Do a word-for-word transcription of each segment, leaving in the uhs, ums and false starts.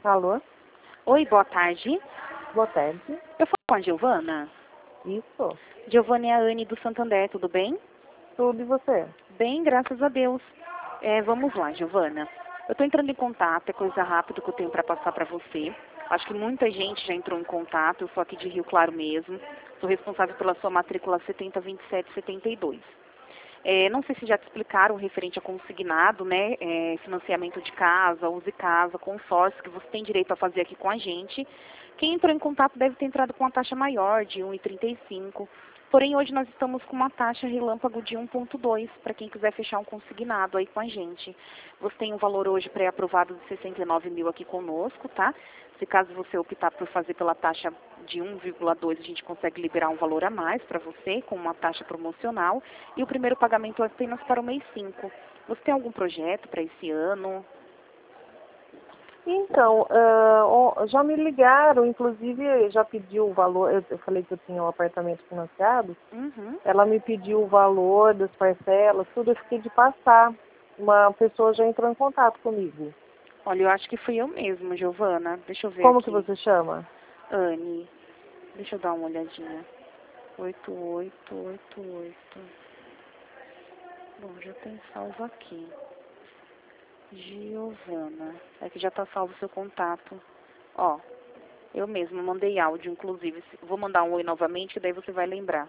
Alô? Oi, boa tarde. Boa tarde. Eu falo com a Giovana. Isso. Giovana é a Anne do Santander, tudo bem? Tudo e você? Bem, graças a Deus. É, vamos lá, Giovana. Eu estou entrando em contato, é coisa rápida que eu tenho para passar para você. Acho que muita gente já entrou em contato, eu sou aqui de Rio Claro mesmo. Sou responsável pela sua matrícula setenta vinte e sete setenta e dois. É, não sei se já te explicaram referente a consignado, né, é, financiamento de casa, use casa, consórcio, que você tem direito a fazer aqui com a gente. Quem entrou em contato deve ter entrado com uma taxa maior, de um vírgula trinta e cinco. Porém, hoje nós estamos com uma taxa relâmpago de um vírgula dois, para quem quiser fechar um consignado aí com a gente. Você tem um valor hoje pré-aprovado de sessenta e nove mil aqui conosco, tá? Se caso você optar por fazer pela taxa de um vírgula dois, a gente consegue liberar um valor a mais para você, com uma taxa promocional. E o primeiro pagamento é apenas para o mês cinco. Você tem algum projeto para esse ano? Então, ah, ó, já me ligaram, inclusive já pediu o valor, eu, eu falei que eu tinha um apartamento financiado, Uhum. ela me pediu o valor das parcelas, tudo, eu fiquei de passar. Uma pessoa já entrou em contato comigo. Olha, eu acho que fui eu mesma, Giovana. Deixa eu ver Como aqui. que você chama? Anne. Deixa eu dar uma olhadinha. oito oito oito oito. Bom, já tem salvo aqui. Giovana. É que já está salvo o seu contato. Ó, eu mesma mandei áudio, inclusive. Vou mandar um oi novamente, daí você vai lembrar.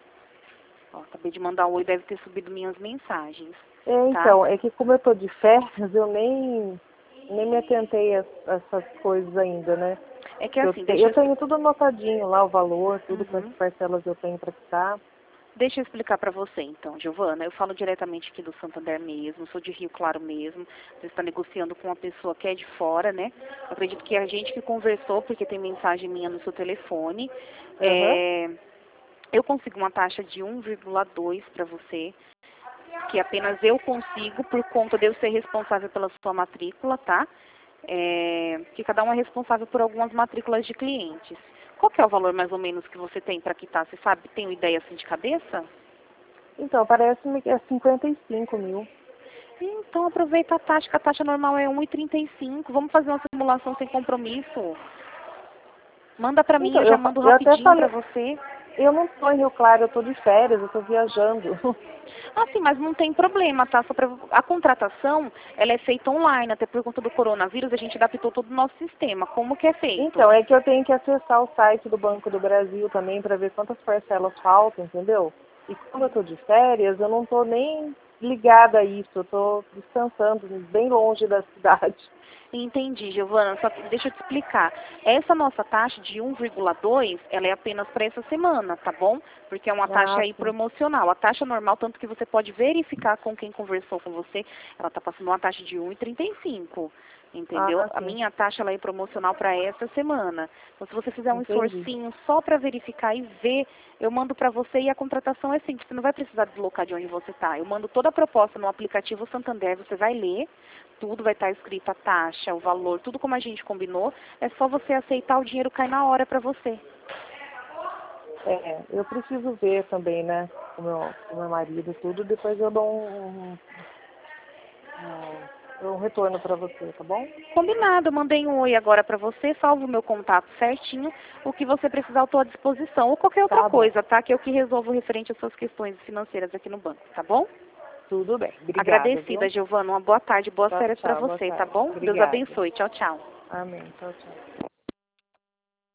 Ó, acabei de mandar um oi, deve ter subido minhas mensagens. É, Tá? então, é que como eu tô de férias, eu nem, nem me atentei a, a essas coisas ainda, né? É que Eu, assim, te- deixa eu eu, tenho tudo anotadinho lá, o valor, tudo uhum. quantas parcelas eu tenho para quitar. Deixa eu explicar para você, então, Giovana. Eu falo diretamente aqui do Santander mesmo, sou de Rio Claro mesmo. Você está negociando com uma pessoa que é de fora, né? Eu acredito que é a gente que conversou, porque tem mensagem minha no seu telefone. Aham. É, eu consigo uma taxa de um vírgula dois para você, que apenas eu consigo por conta de eu ser responsável pela sua matrícula, tá? É, que cada um é responsável por algumas matrículas de clientes. Qual que é o valor mais ou menos que você tem para quitar? Você sabe, tem uma ideia assim de cabeça? Então, parece-me que é cinquenta e cinco mil. Então aproveita a taxa, que a taxa normal é um vírgula trinta e cinco. Vamos fazer uma simulação sem compromisso. Manda para mim, Então, eu já eu, fa- mando eu até rapidinho para falei, você. eu não estou em Rio Claro, eu estou de férias, eu estou viajando. Ah, sim, mas não tem problema, tá? Só pra... A contratação, ela é feita online, até por conta do coronavírus, a gente adaptou todo o nosso sistema. Como que é feito? Então, é que eu tenho que acessar o site do Banco do Brasil também para ver quantas parcelas faltam, entendeu? E como eu estou de férias, eu não estou nem ligada a isso, eu estou descansando, bem longe da cidade. Entendi, Giovana, só que deixa eu te explicar. Essa nossa taxa de um vírgula dois, ela é apenas para essa semana, tá bom? Porque é uma taxa Ah, aí sim. promocional. A taxa normal, tanto que você pode verificar com quem conversou com você, ela está passando uma taxa de um vírgula trinta e cinco, entendeu? Ah, A sim. minha taxa ela é promocional para essa semana. Então, se você fizer um Entendi. esforcinho só para verificar e ver, eu mando para você e a contratação é simples. Você não vai precisar deslocar de onde você está. Eu mando toda a proposta no aplicativo Santander, você vai ler. Tudo vai estar escrito, a taxa, o valor, tudo como a gente combinou. É só você aceitar, o dinheiro cai na hora para você. É, eu preciso ver também, né, com meu, com meu marido e tudo, depois eu dou um, um, um, um retorno para você, tá bom? Combinado, eu mandei um oi agora para você, salvo o meu contato certinho. O que você precisar, eu estou à disposição. Ou qualquer outra Tá bom. coisa, tá? Que eu que resolvo referente às suas questões financeiras aqui no banco, tá bom? Tudo bem. Obrigada, Agradecida, viu? Giovana. Uma boa tarde, boas Tchau, férias para tchau. Boa você, tá tarde. bom? Deus Obrigada. abençoe. Tchau, tchau. Amém. Tchau, tchau.